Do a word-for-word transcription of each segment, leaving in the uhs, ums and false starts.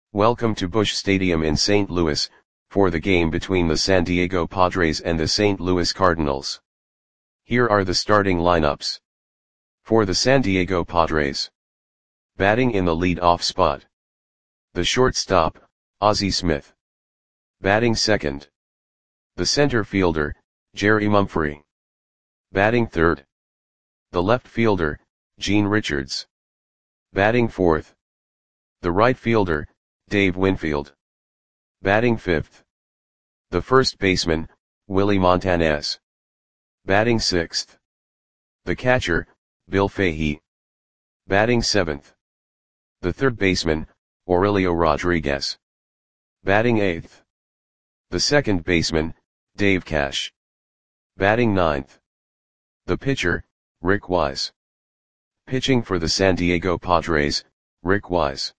Welcome to Busch Stadium in Saint Louis, for the game between the San Diego Padres and the Saint Louis Cardinals. Here are the starting lineups. For the San Diego Padres. Batting in the lead-off spot. The shortstop, Ozzie Smith. Batting second. The center fielder, Jerry Mumphrey. Batting third. The left fielder, Gene Richards. Batting fourth. The right fielder, Dave Winfield. Batting fifth. The first baseman, Willie Montanez. Batting sixth. The catcher, Bill Fahey. Batting seventh. The third baseman, Aurelio Rodriguez. Batting eighth. The second baseman, Dave Cash. Batting ninth. The pitcher, Rick Wise. Pitching for the San Diego Padres, Rick Wise.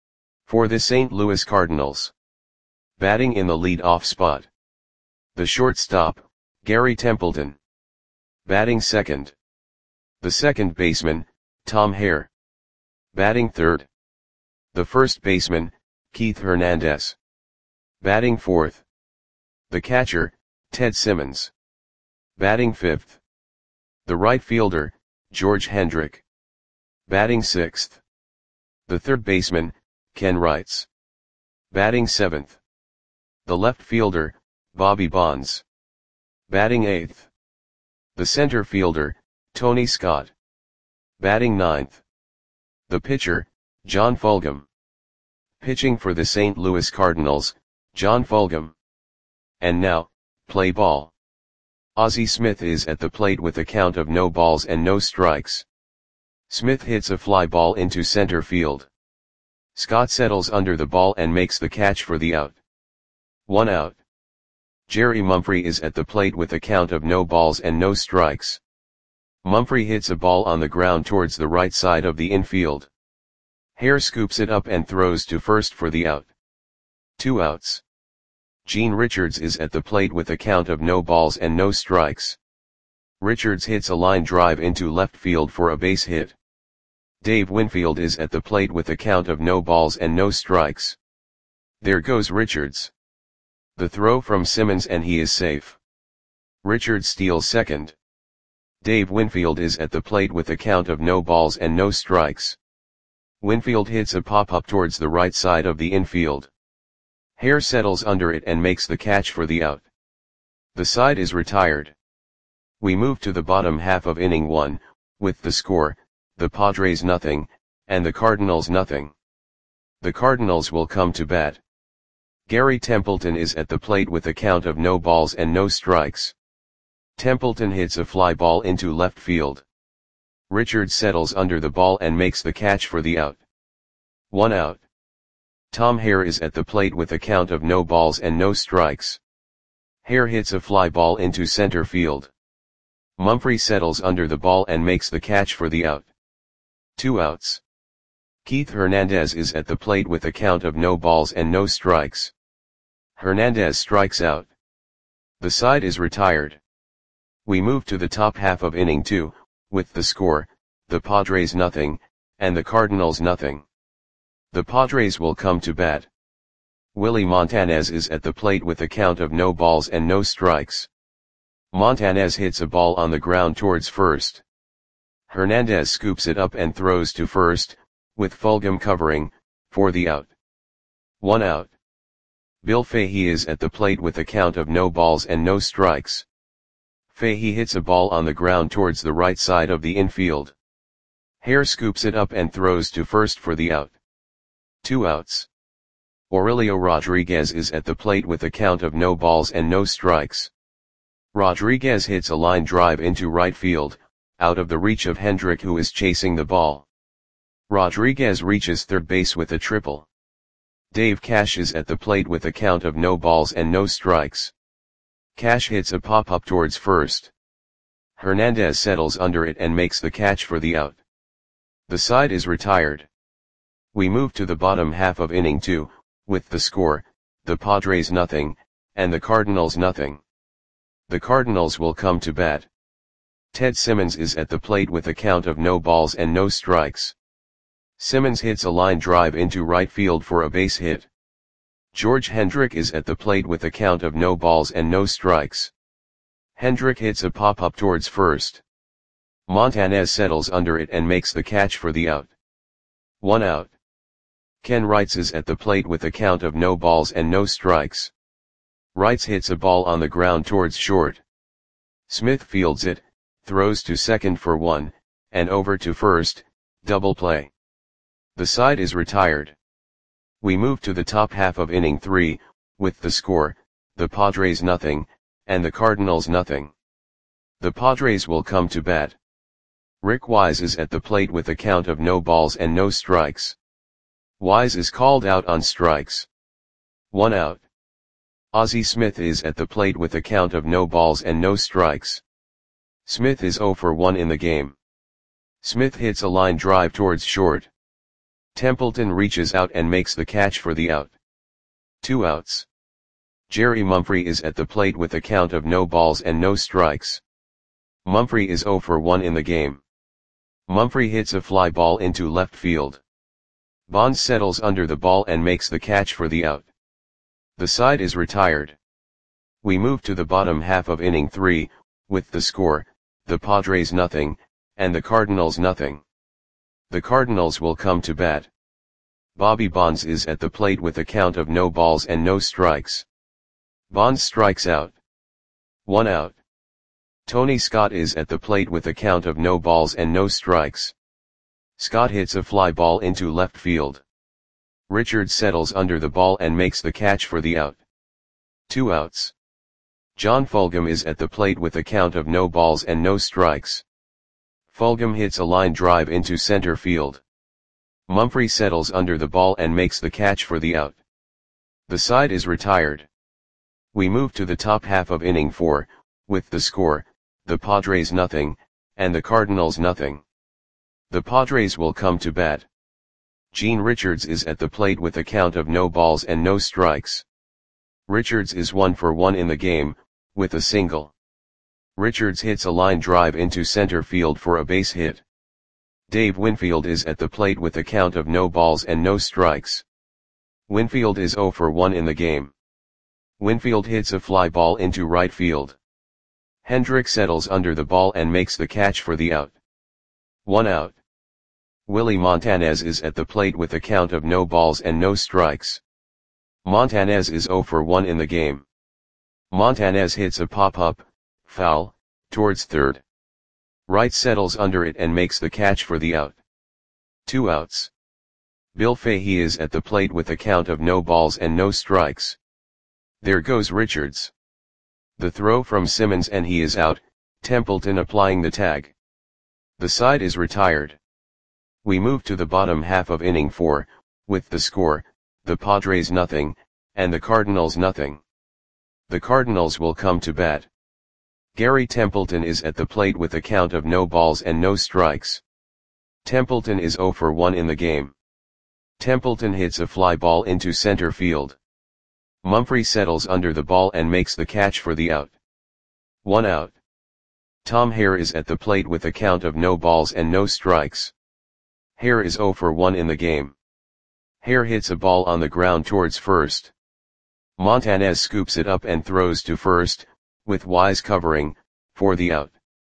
For the Saint Louis Cardinals. Batting in the lead-off spot. The shortstop, Gary Templeton. Batting second. The second baseman, Tom Hare. Batting third. The first baseman, Keith Hernandez. Batting fourth. The catcher, Ted Simmons. Batting fifth. The right fielder, George Hendrick. Batting sixth. The third baseman, Ken Wrights. Batting seventh. The left fielder, Bobby Bonds. Batting eighth. The center fielder, Tony Scott. Batting ninth. The pitcher, John Fulgham. Pitching for the Saint Louis Cardinals, John Fulgham. And now, play ball. Ozzie Smith is at the plate with a count of no balls and no strikes. Smith hits a fly ball into center field. Scott settles under the ball and makes the catch for the out. One out. Jerry Mumphrey is at the plate with a count of no balls and no strikes. Mumphrey hits a ball on the ground towards the right side of the infield. Hare scoops it up and throws to first for the out. Two outs. Gene Richards is at the plate with a count of no balls and no strikes. Richards hits a line drive into left field for a base hit. Dave Winfield is at the plate with a count of no balls and no strikes. There goes Richards. The throw from Simmons and he is safe. Richards steals second. Dave Winfield is at the plate with a count of no balls and no strikes. Winfield hits a pop-up towards the right side of the infield. Hare settles under it and makes the catch for the out. The side is retired. We move to the bottom half of inning one, with the score, the Padres nothing, and the Cardinals nothing. The Cardinals will come to bat. Gary Templeton is at the plate with a count of no balls and no strikes. Templeton hits a fly ball into left field. Richards settles under the ball and makes the catch for the out. One out. Tom Hare is at the plate with a count of no balls and no strikes. Hare hits a fly ball into center field. Mumphrey settles under the ball and makes the catch for the out. Two outs. Keith Hernandez is at the plate with a count of no balls and no strikes. Hernandez strikes out. The side is retired. We move to the top half of inning two, with the score, the Padres nothing, and the Cardinals nothing. The Padres will come to bat. Willie Montanez is at the plate with a count of no balls and no strikes. Montanez hits a ball on the ground towards first. Hernandez scoops it up and throws to first, with Fulgham covering, for the out. One out. Bill Fahey is at the plate with a count of no balls and no strikes. Fahey hits a ball on the ground towards the right side of the infield. Hare scoops it up and throws to first for the out. Two outs. Aurelio Rodriguez is at the plate with a count of no balls and no strikes. Rodriguez hits a line drive into right field, out of the reach of Hendrick who is chasing the ball. Rodriguez reaches third base with a triple. Dave Cash is at the plate with a count of no balls and no strikes. Cash hits a pop-up towards first. Hernandez settles under it and makes the catch for the out. The side is retired. We move to the bottom half of inning two, with the score, the Padres nothing, and the Cardinals nothing. The Cardinals will come to bat. Ted Simmons is at the plate with a count of no balls and no strikes. Simmons hits a line drive into right field for a base hit. George Hendrick is at the plate with a count of no balls and no strikes. Hendrick hits a pop-up towards first. Montanez settles under it and makes the catch for the out. One out. Ken Wrights is at the plate with a count of no balls and no strikes. Wrights hits a ball on the ground towards short. Smith fields it, throws to second for one, and over to first, double play. The side is retired. We move to the top half of inning three, with the score, the Padres nothing, and the Cardinals nothing. The Padres will come to bat. Rick Wise is at the plate with a count of no balls and no strikes. Wise is called out on strikes. One out. Ozzie Smith is at the plate with a count of no balls and no strikes. Smith is zero for one in the game. Smith hits a line drive towards short. Templeton reaches out and makes the catch for the out. Two outs. Jerry Mumphrey is at the plate with a count of no balls and no strikes. Mumphrey is zero for one in the game. Mumphrey hits a fly ball into left field. Bonds settles under the ball and makes the catch for the out. The side is retired. We move to the bottom half of inning three, with the score, the Padres nothing, and the Cardinals nothing. The Cardinals will come to bat. Bobby Bonds is at the plate with a count of no balls and no strikes. Bonds strikes out. One out. Tony Scott is at the plate with a count of no balls and no strikes. Scott hits a fly ball into left field. Richards settles under the ball and makes the catch for the out. Two outs. John Fulgham is at the plate with a count of no balls and no strikes. Fulgham hits a line drive into center field. Mumphrey settles under the ball and makes the catch for the out. The side is retired. We move to the top half of inning four, with the score, the Padres nothing, and the Cardinals nothing. The Padres will come to bat. Gene Richards is at the plate with a count of no balls and no strikes. Richards is one for one in the game, with a single. Richards hits a line drive into center field for a base hit. Dave Winfield is at the plate with a count of no balls and no strikes. Winfield is zero for one in the game. Winfield hits a fly ball into right field. Hendrick settles under the ball and makes the catch for the out. One out. Willie Montanez is at the plate with a count of no balls and no strikes. Montanez is zero for one in the game. Montanez hits a pop-up, foul, towards third. Wright settles under it and makes the catch for the out. Two outs. Bill Fahey is at the plate with a count of no balls and no strikes. There goes Richards. The throw from Simmons and he is out, Templeton applying the tag. The side is retired. We move to the bottom half of inning four, with the score, the Padres nothing, and the Cardinals nothing. The Cardinals will come to bat. Gary Templeton is at the plate with a count of no balls and no strikes. Templeton is zero for one in the game. Templeton hits a fly ball into center field. Mumphrey settles under the ball and makes the catch for the out. One out. Tom Hare is at the plate with a count of no balls and no strikes. Hare is zero for one in the game. Hare hits a ball on the ground towards first. Montanez scoops it up and throws to first, with Wise covering, for the out.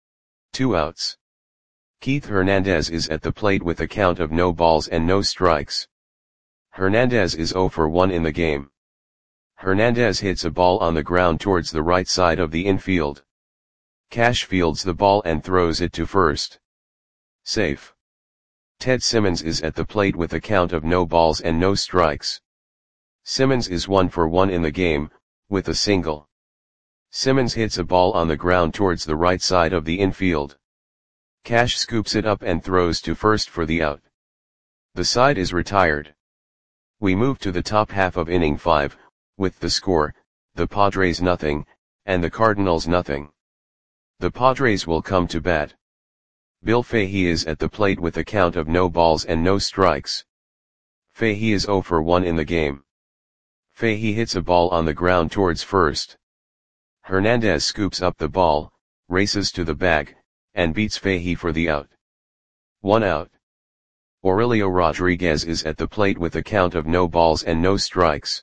Two outs. Keith Hernandez is at the plate with a count of no balls and no strikes. Hernandez is zero for one in the game. Hernandez hits a ball on the ground towards the right side of the infield. Cash fields the ball and throws it to first. Safe. Ted Simmons is at the plate with a count of no balls and no strikes. Simmons is one for one in the game, with a single. Simmons hits a ball on the ground towards the right side of the infield. Cash scoops it up and throws to first for the out. The side is retired. We move to the top half of inning five, with the score, the Padres nothing, and the Cardinals nothing. The Padres will come to bat. Bill Fahey is at the plate with a count of no balls and no strikes. Fahey is zero for one in the game. Fahey hits a ball on the ground towards first. Hernandez scoops up the ball, races to the bag, and beats Fahey for the out. One out. Aurelio Rodriguez is at the plate with a count of no balls and no strikes.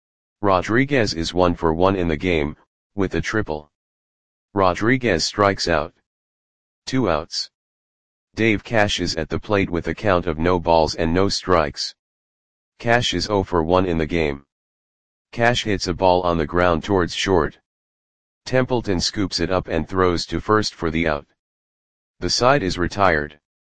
Rodriguez is one for one in the game, with a triple. Rodriguez strikes out. Two outs. Dave Cash is at the plate with a count of no balls and no strikes. Cash is zero for one in the game. Cash hits a ball on the ground towards short. Templeton scoops it up and throws to first for the out. The side is retired.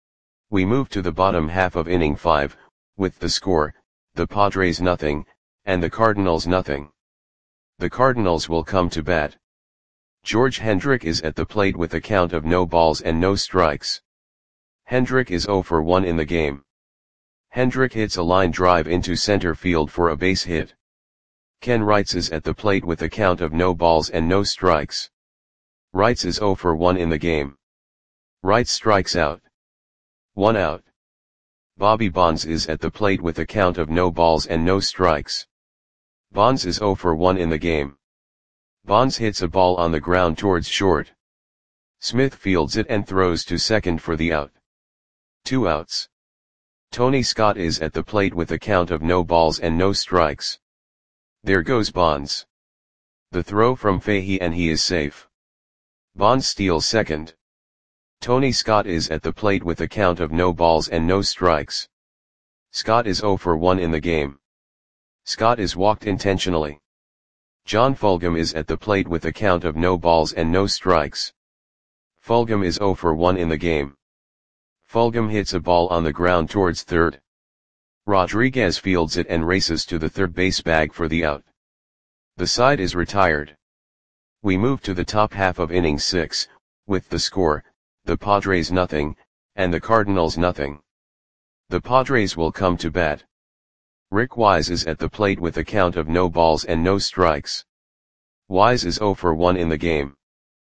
We move to the bottom half of inning five, with the score, the Padres nothing, and the Cardinals nothing. The Cardinals will come to bat. George Hendrick is at the plate with a count of no balls and no strikes. Hendrick is zero for one in the game. Hendrick hits a line drive into center field for a base hit. Ken Wrights is at the plate with a count of no balls and no strikes. Wrights is zero for one in the game. Wrights strikes out. One out. Bobby Bonds is at the plate with a count of no balls and no strikes. Bonds is zero for one in the game. Bonds hits a ball on the ground towards short. Smith fields it and throws to second for the out. Two outs. Tony Scott is at the plate with a count of no balls and no strikes. There goes Bonds. The throw from Fahey and he is safe. Bonds steals second. Tony Scott is at the plate with a count of no balls and no strikes. Scott is zero for one in the game. Scott is walked intentionally. John Fulgham is at the plate with a count of no balls and no strikes. Fulgham is zero for one in the game. Fulgham hits a ball on the ground towards third. Rodriguez fields it and races to the third base bag for the out. The side is retired. We move to the top half of inning six, with the score, the Padres nothing, and the Cardinals nothing. The Padres will come to bat. Rick Wise is at the plate with a count of no balls and no strikes. Wise is zero for one in the game.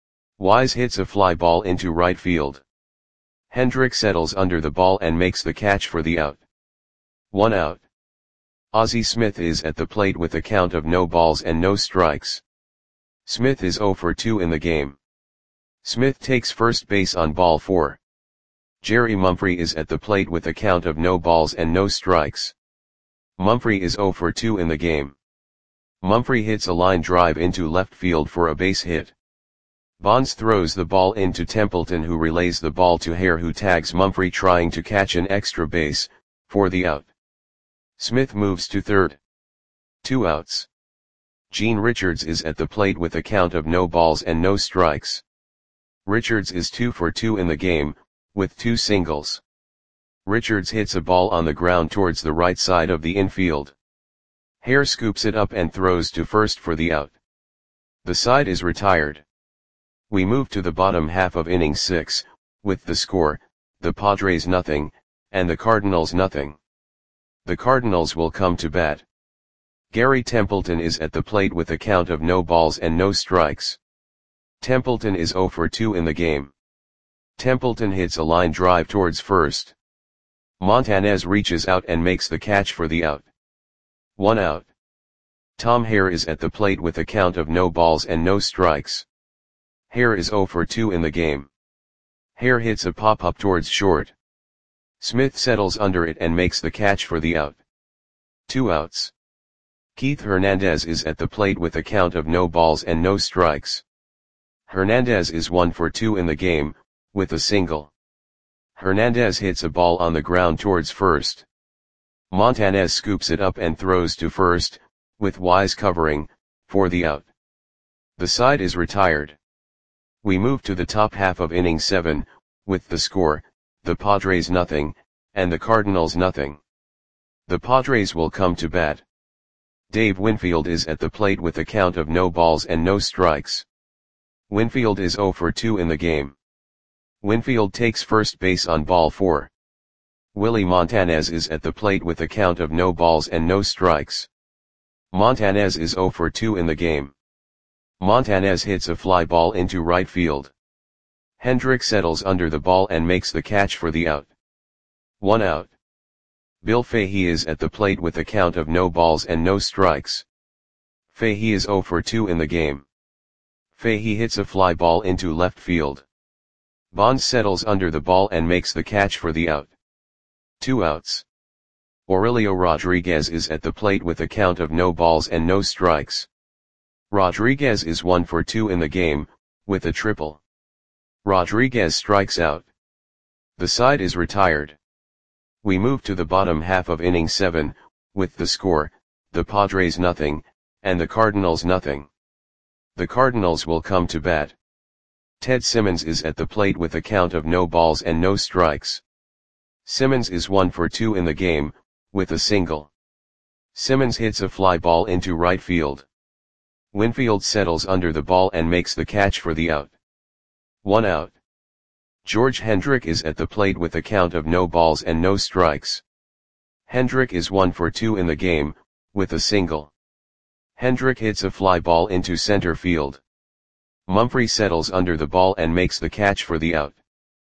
Wise hits a fly ball into right field. Hendrick settles under the ball and makes the catch for the out. One out. Ozzie Smith is at the plate with a count of no balls and no strikes. Smith is zero for two in the game. Smith takes first base on ball four. Jerry Mumphrey is at the plate with a count of no balls and no strikes. Mumphrey is zero for two in the game. Mumphrey hits a line drive into left field for a base hit. Bonds throws the ball into Templeton, who relays the ball to Hare, who tags Mumphrey trying to catch an extra base, for the out. Smith moves to third. Two outs. Gene Richards is at the plate with a count of no balls and no strikes. Richards is two for two in the game, with two singles. Richards hits a ball on the ground towards the right side of the infield. Hare scoops it up and throws to first for the out. The side is retired. We move to the bottom half of inning six, with the score, the Padres nothing, and the Cardinals nothing. The Cardinals will come to bat. Gary Templeton is at the plate with a count of no balls and no strikes. Templeton is zero for two in the game. Templeton hits a line drive towards first. Montanez reaches out and makes the catch for the out. One out. Tom Hare is at the plate with a count of no balls and no strikes. Hare is zero for two in the game. Hare hits a pop-up towards short. Smith settles under it and makes the catch for the out. Two outs. Keith Hernandez is at the plate with a count of no balls and no strikes. Hernandez is one for two in the game, with a single. Hernandez hits a ball on the ground towards first. Montanez scoops it up and throws to first, with Wise covering, for the out. The side is retired. We move to the top half of inning seven, with the score, the Padres nothing, and the Cardinals nothing. The Padres will come to bat. Dave Winfield is at the plate with a count of no balls and no strikes. Winfield is zero for two in the game. Winfield takes first base on ball four. Willie Montanez is at the plate with a count of no balls and no strikes. Montanez is zero for two in the game. Montanez hits a fly ball into right field. Hendrick settles under the ball and makes the catch for the out. One out. Bill Fahey is at the plate with a count of no balls and no strikes. Fahey is zero for two in the game. Fahey hits a fly ball into left field. Bonds settles under the ball and makes the catch for the out. Two outs. Aurelio Rodriguez is at the plate with a count of no balls and no strikes. Rodriguez is one for two in the game, with a triple. Rodriguez strikes out. The side is retired. We move to the bottom half of inning seven, with the score, the Padres nothing, and the Cardinals nothing. The Cardinals will come to bat. Ted Simmons is at the plate with a count of no balls and no strikes. Simmons is one for two in the game, with a single. Simmons hits a fly ball into right field. Winfield settles under the ball and makes the catch for the out. One out. George Hendrick is at the plate with a count of no balls and no strikes. Hendrick is one for two in the game, with a single. Hendrick hits a fly ball into center field. Mumphrey settles under the ball and makes the catch for the out.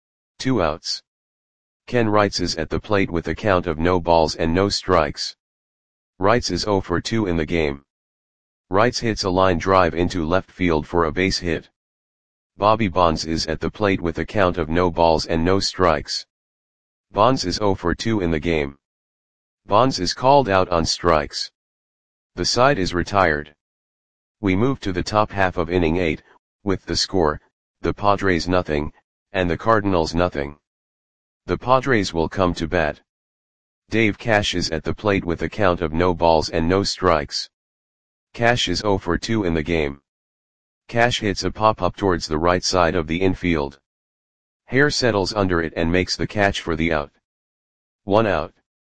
Two outs. Ken Wrights is at the plate with a count of no balls and no strikes. Wrights is zero for two in the game. Wrights hits a line drive into left field for a base hit. Bobby Bonds is at the plate with a count of no balls and no strikes. Bonds is zero for two in the game. Bonds is called out on strikes. The side is retired. We move to the top half of inning eight, with the score, the Padres nothing, and the Cardinals nothing. The Padres will come to bat. Dave Cash is at the plate with a count of no balls and no strikes. Cash is zero for two in the game. Cash hits a pop-up towards the right side of the infield. Hare settles under it and makes the catch for the out. One out.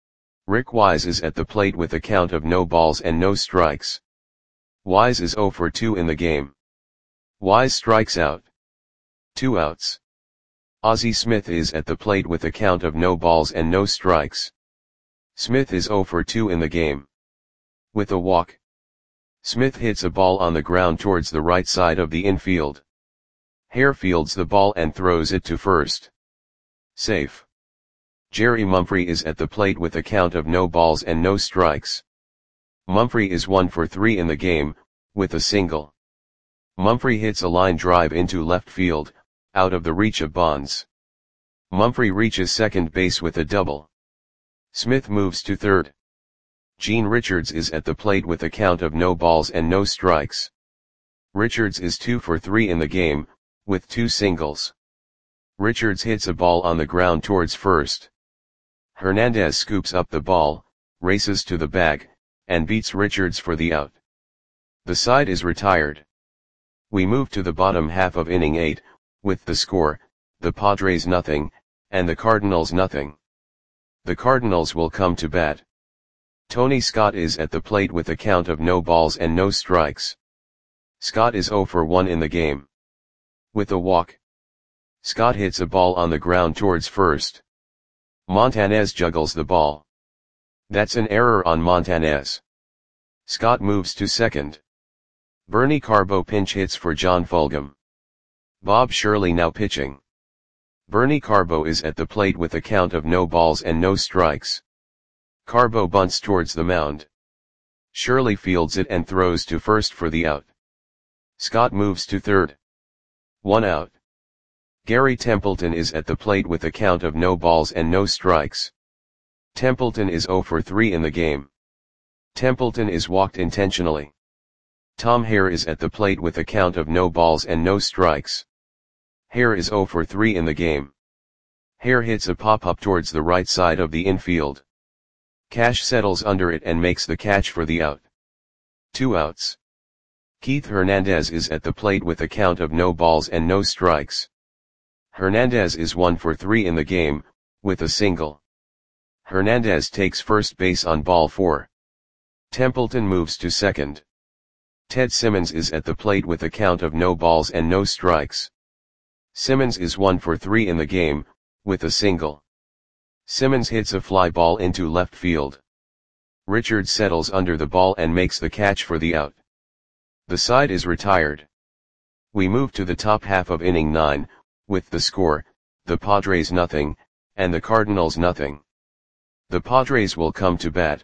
Rick Wise is at the plate with a count of no balls and no strikes. Wise is zero for two in the game. Wise strikes out. Two outs. Ozzie Smith is at the plate with a count of no balls and no strikes. Smith is zero for two in the game. With a walk. Smith hits a ball on the ground towards the right side of the infield. Hare fields the ball and throws it to first. Safe. Jerry Mumphrey is at the plate with a count of no balls and no strikes. Mumphrey is one for three in the game, with a single. Mumphrey hits a line drive into left field, out of the reach of Bonds. Mumphrey reaches second base with a double. Smith moves to third. Gene Richards is at the plate with a count of no balls and no strikes. Richards is two for three in the game, with two singles. Richards hits a ball on the ground towards first. Hernandez scoops up the ball, races to the bag, and beats Richards for the out. The side is retired. We move to the bottom half of inning eight, with the score, the Padres nothing, and the Cardinals nothing. The Cardinals will come to bat. Tony Scott is at the plate with a count of no balls and no strikes. Scott is zero for one in the game. With a walk. Scott hits a ball on the ground towards first. Montanez juggles the ball. That's an error on Montanez. Scott moves to second. Bernie Carbo pinch hits for John Fulgham. Bob Shirley now pitching. Bernie Carbo is at the plate with a count of no balls and no strikes. Carbo bunts towards the mound. Shirley fields it and throws to first for the out. Scott moves to third. One out. Gary Templeton is at the plate with a count of no balls and no strikes. Templeton is zero for three in the game. Templeton is walked intentionally. Tom Hare is at the plate with a count of no balls and no strikes. Hare is zero for three in the game. Hare hits a pop-up towards the right side of the infield. Cash settles under it and makes the catch for the out. Two outs. Keith Hernandez is at the plate with a count of no balls and no strikes. Hernandez is one for three in the game, with a single. Hernandez takes first base on ball four. Templeton moves to second. Ted Simmons is at the plate with a count of no balls and no strikes. Simmons is one for three in the game, with a single. Simmons hits a fly ball into left field. Richards settles under the ball and makes the catch for the out. The side is retired. We move to the top half of inning nine, with the score, the Padres nothing, and the Cardinals nothing. The Padres will come to bat.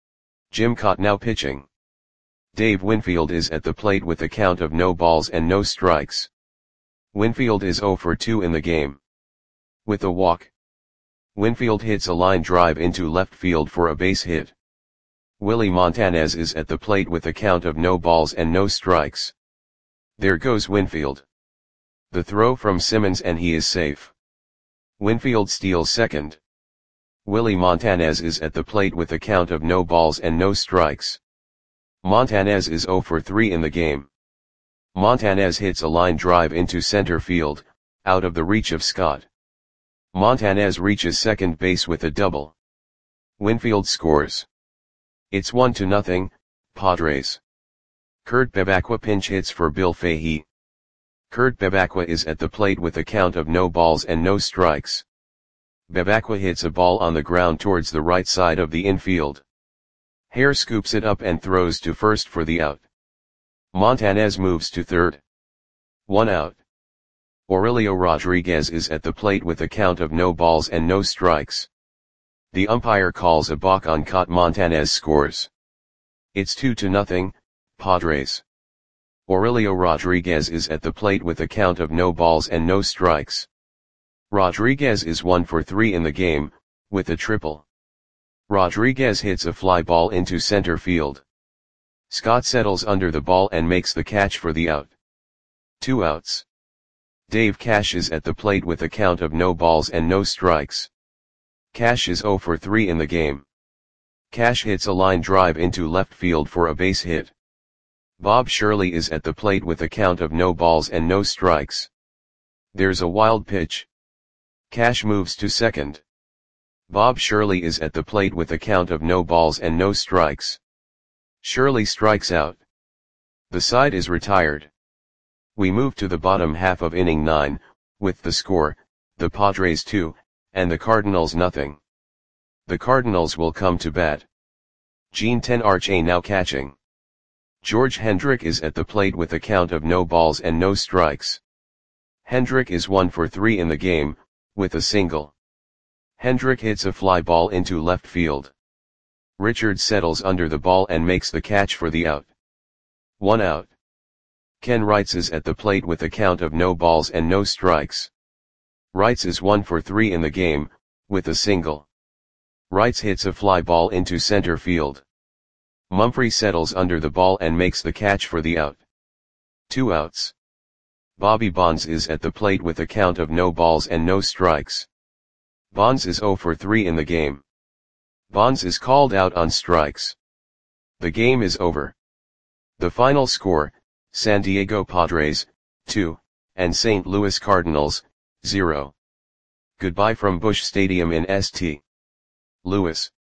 Jim Kaat now pitching. Dave Winfield is at the plate with a count of no balls and no strikes. Winfield is zero for two in the game. With a walk. Winfield hits a line drive into left field for a base hit. Willie Montanez is at the plate with a count of no balls and no strikes. There goes Winfield. The throw from Simmons and he is safe. Winfield steals second. Willie Montanez is at the plate with a count of no balls and no strikes. Montanez is zero for three in the game. Montanez hits a line drive into center field, out of the reach of Scott. Montanez reaches second base with a double. Winfield scores. It's one to nothing, Padres. Kurt Bevacqua pinch hits for Bill Fahey. Kurt Bevacqua is at the plate with a count of no balls and no strikes. Bevacqua hits a ball on the ground towards the right side of the infield. Hare scoops it up and throws to first for the out. Montanez moves to third. One out. Aurelio Rodriguez is at the plate with a count of no balls and no strikes. The umpire calls a balk on Cot. Montanez scores. It's two to nothing, Padres. Aurelio Rodriguez is at the plate with a count of no balls and no strikes. Rodriguez is one for three in the game, with a triple. Rodriguez hits a fly ball into center field. Scott settles under the ball and makes the catch for the out. Two outs. Dave Cash is at the plate with a count of no balls and no strikes. Cash is zero for three in the game. Cash hits a line drive into left field for a base hit. Bob Shirley is at the plate with a count of no balls and no strikes. There's a wild pitch. Cash moves to second. Bob Shirley is at the plate with a count of no balls and no strikes. Shirley strikes out. The side is retired. We move to the bottom half of inning nine, with the score, the Padres two, and the Cardinals nothing. The Cardinals will come to bat. Gene Tenarche now catching. George Hendrick is at the plate with a count of no balls and no strikes. Hendrick is one for three in the game, with a single. Hendrick hits a fly ball into left field. Richards settles under the ball and makes the catch for the out. One out. Ken Wrights is at the plate with a count of no balls and no strikes. Wrights is one for three in the game, with a single. Wrights hits a fly ball into center field. Mumphrey settles under the ball and makes the catch for the out. Two outs. Bobby Bonds is at the plate with a count of no balls and no strikes. Bonds is zero for three in the game. Bonds is called out on strikes. The game is over. The final score, San Diego Padres, two, and Saint Louis Cardinals, zero. Goodbye from Busch Stadium in Saint Louis.